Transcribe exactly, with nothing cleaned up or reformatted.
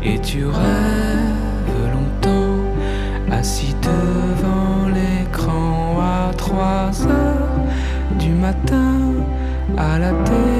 Et tu rêves longtemps, assis devant l'écran à trois heures du matin à la télé.